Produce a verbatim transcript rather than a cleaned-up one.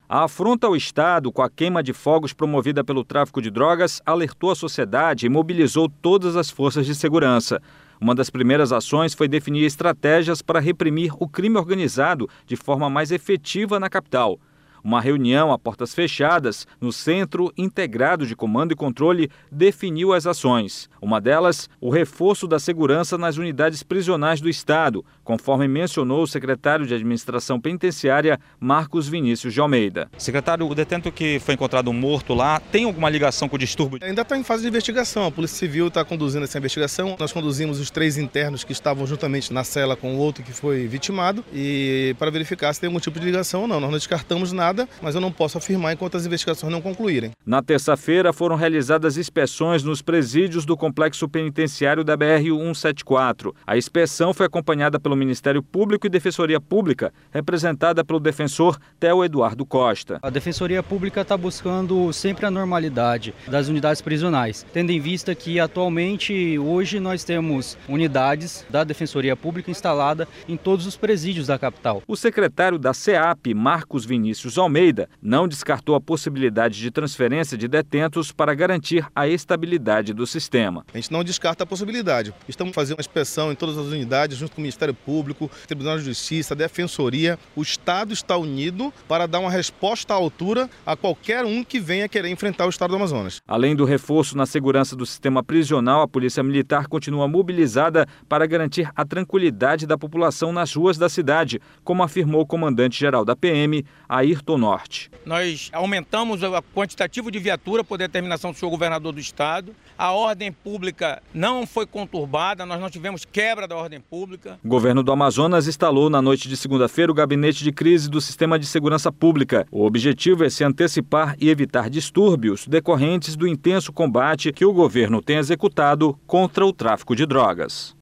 A afronta ao Estado com a queima de fogos promovida pelo tráfico de drogas alertou a sociedade e mobilizou todas as forças de segurança. Uma das primeiras ações foi definir estratégias para reprimir o crime organizado de forma mais efetiva na capital. Uma reunião a portas fechadas no Centro Integrado de Comando e Controle definiu as ações. Uma delas, o reforço da segurança nas unidades prisionais do Estado, conforme mencionou o secretário de Administração Penitenciária, Marcos Vinícius de Almeida. Secretário, o detento que foi encontrado morto lá tem alguma ligação com o distúrbio? Ainda está em fase de investigação. A Polícia Civil está conduzindo essa investigação. Nós conduzimos os três internos que estavam juntamente na cela com o outro que foi vitimado e para verificar se tem algum tipo de ligação ou não. Nós não descartamos nada, mas eu não posso afirmar enquanto as investigações não concluírem. Na terça-feira foram realizadas inspeções nos presídios do complexo penitenciário da B R cento e setenta e quatro. A inspeção foi acompanhada pelo Ministério Público e Defensoria Pública, representada pelo defensor Theo Eduardo Costa. A Defensoria Pública está buscando sempre a normalidade das unidades prisionais, tendo em vista que atualmente, hoje, nós temos unidades da Defensoria Pública instalada em todos os presídios da capital. O secretário da SEAP, Marcos Vinícius Almeida, não descartou a possibilidade de transferência de detentos para garantir a estabilidade do sistema. A gente não descarta a possibilidade. Estamos fazendo uma inspeção em todas as unidades, junto com o Ministério Público, Tribunal de Justiça, a Defensoria. O Estado está unido para dar uma resposta à altura a qualquer um que venha querer enfrentar o Estado do Amazonas. Além do reforço na segurança do sistema prisional, a Polícia Militar continua mobilizada para garantir a tranquilidade da população nas ruas da cidade, como afirmou o comandante-geral da P M, Ayrton Norte. Nós aumentamos o quantitativo de viatura por determinação do senhor governador do estado. A ordem pública não foi conturbada, nós não tivemos quebra da ordem pública. O governo do Amazonas instalou na noite de segunda-feira o gabinete de crise do Sistema de Segurança Pública. O objetivo é se antecipar e evitar distúrbios decorrentes do intenso combate que o governo tem executado contra o tráfico de drogas.